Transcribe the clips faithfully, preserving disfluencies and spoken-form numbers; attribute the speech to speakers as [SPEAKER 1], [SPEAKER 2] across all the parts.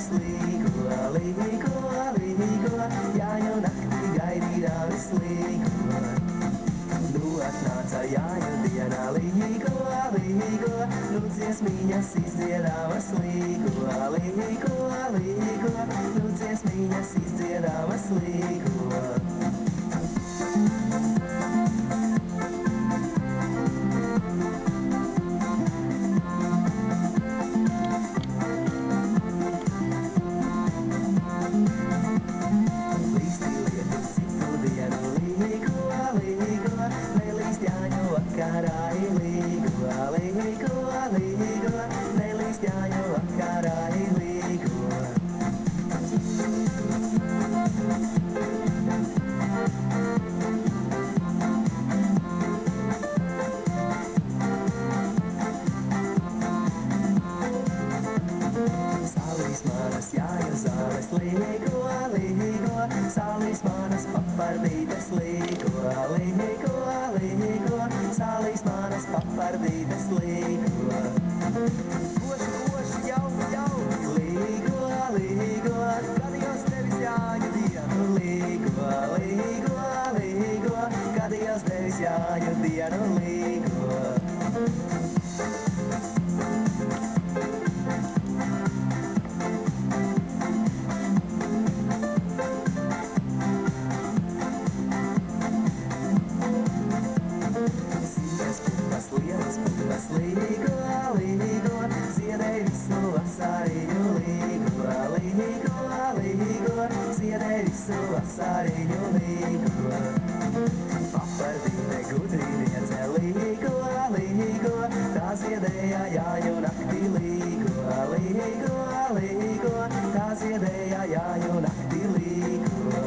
[SPEAKER 1] līgo, līgo, līgo, jāņu naktī gaidīdams līgo. Nu atnāca jāņu dienā līgo, līgo, nu dziesmiņas izdziedāmas līgo, līgo, līgo, nu dziesmiņas izdziedāmas līgo. Salīs manas papardītes līgo, līgo, līgo, salīs manas papardītes līgo. Koši, koši, jau, jau, līgo, līgo, gadījos tevis jāņu dienu līgo, līgo, līgo, gadījos tevis jāņu dienu līgo. Līgo, līgo, ziedēj visu vasariņu līgo, līgo, līgo, ziedēj visu vasariņu līgo. Papardīte gudrīniece līgo, līgo, tā ziedēja jāņu naktī līgo, līgo, līgo, tā ziedēja jāņu naktī līgo.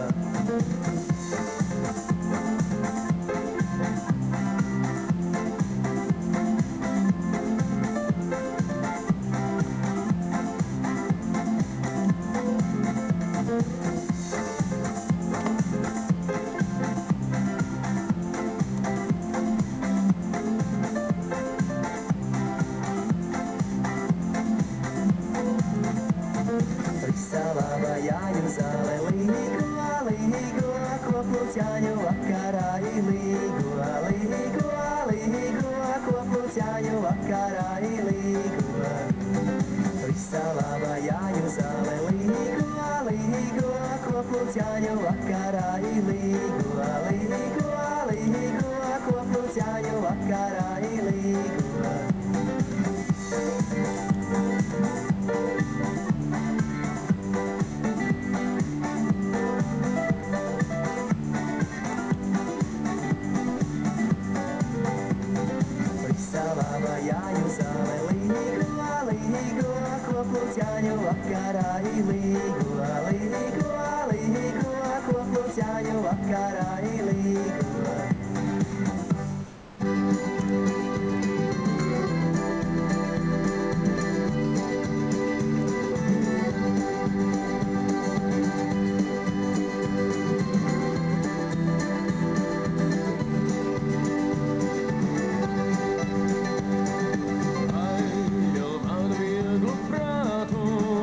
[SPEAKER 1] Savāba jāņu zāle līgo, līgo, koplūts jāņu vakarā līgo, līgo, līgo, koplūts jāņu vakarā līgo. Savāba jāņu zāle līgo, līgo, koplūts jāņu vakarā līgo, līgo, līgo, koplūts jāņu vakarā līgo. Savāba jāņu zāle līgo, līgo, koplūts jāņu vakarā līgo, līgo, līgo, koplūts jāņu vakarā līgo.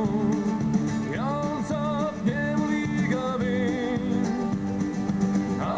[SPEAKER 2] Jauns apņem līgavī,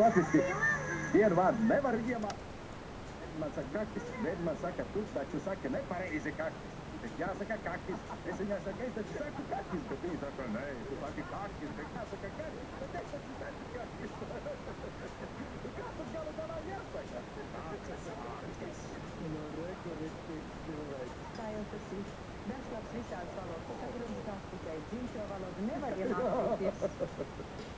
[SPEAKER 2] latviski vienu vārdu nevar iemācīt. Man saka kaktis, bet man saka, tu taču saka nepareizi kaktis. Bet jāsaka kaktis. Es viņai saku, es taču saku kaktis, bet viņa saka, nē, tu saki kaktis, bet jāsaka kaktis. Bet es taču saku kaktis. Kā tas galu galā jāsaka? Kaktis, kaktis. No reku, reku, cilvēks.
[SPEAKER 3] Kā jau tas ir? Bezlabs visādas valodas sagrunzās, tikai dzimto valodu nevar iemācīties.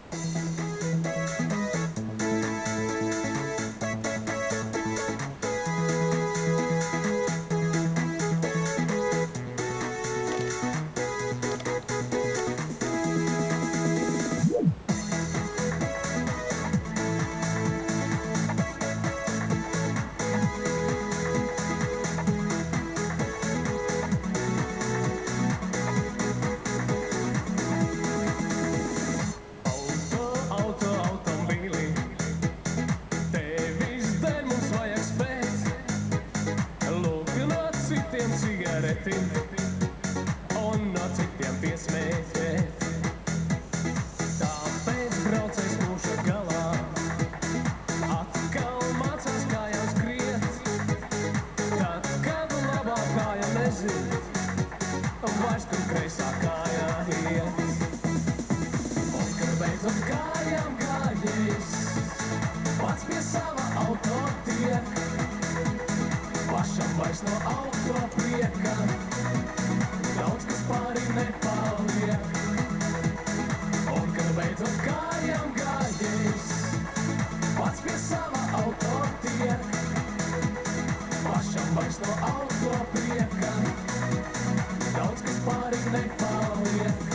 [SPEAKER 4] Un no citiem piesmēķēt. Tāpēc braucējs mūža galā atkal mācās kājām skriet. Tad, kad labā kāja nezin, vairs tur kreisā kājā iet. Un kad beidzot kājām gājējs pats pie sava auto tiek. Pašam vairs no auto prieka daudz kas pārī nepaliek. Un kad beidzot kājām gājējs pats pie sava auto tiek. Pašam vairs no auto prieka daudz kas pārī nepaliek.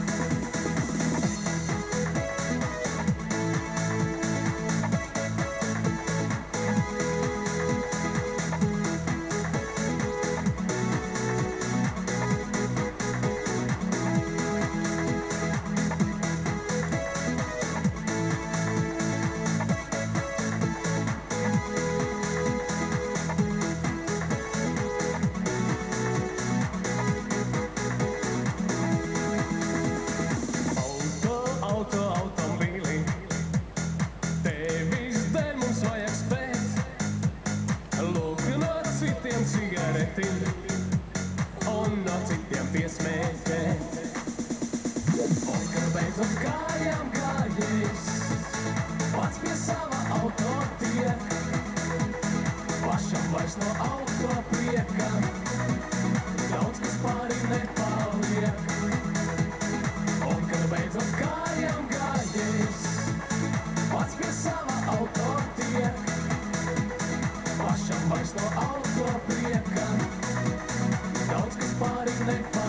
[SPEAKER 4] Un no citiem piesmēķēt. Un kad beidzot kājām gājējs pats pie sava auto tiek. Pašam vairs no auto prieka daudz kas pārī nepaliek. Un kad beidzot kājām gājējs pats pie sava auto tiek. Pašam vairs no auto prieka daudz kas pārī nepaliek.